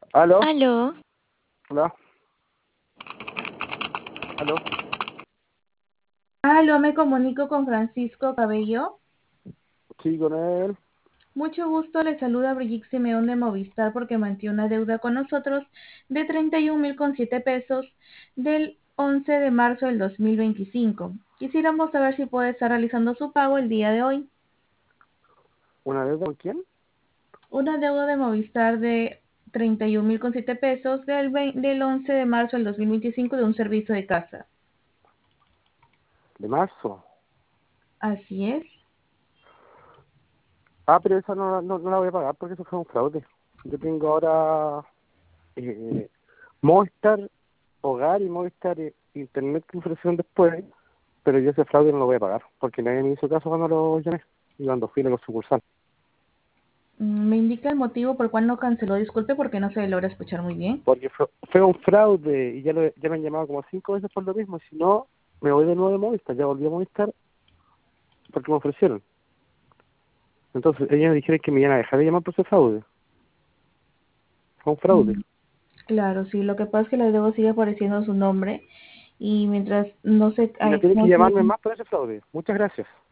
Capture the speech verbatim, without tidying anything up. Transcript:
¿Aló? Aló, Hola. ¿Aló? Aló, me comunico con Francisco Cabello. Sí, con él. Mucho gusto, le saluda Brigitte Simeón de Movistar porque mantiene una deuda con nosotros de treinta y un mil con siete pesos del once de marzo del dos mil veinticinco. Quisiéramos saber si puede estar realizando su pago el día de hoy. ¿Una deuda con quién? Una deuda de Movistar de treinta y un mil con siete pesos del, vein- del once de marzo del dos mil veinticinco de un servicio de casa. ¿De marzo? Así es. Ah, pero esa no, no, no la voy a pagar porque eso fue un fraude. Yo tengo ahora eh, Movistar Hogar y Movistar eh, Internet que me ofrecieron después, pero yo ese fraude no lo voy a pagar porque nadie me hizo caso cuando lo llamé y cuando fui a la sucursal. Mm, ¿Me indica el motivo por cuál no canceló? Disculpe porque no se logra escuchar muy bien. Porque fue, fue un fraude y ya, lo, ya me han llamado como cinco veces por lo mismo. Si no, me voy de nuevo de Movistar. Ya volví a Movistar porque me ofrecieron. Entonces ellos me dijeron que me iban a dejar de llamar por ese fraude. Fue un fraude. Mm, Claro, sí, lo que pasa es que la deuda sigue apareciendo su nombre y mientras no se... Y no ay, tienen que no se- llamarme más por ese fraude. Muchas gracias.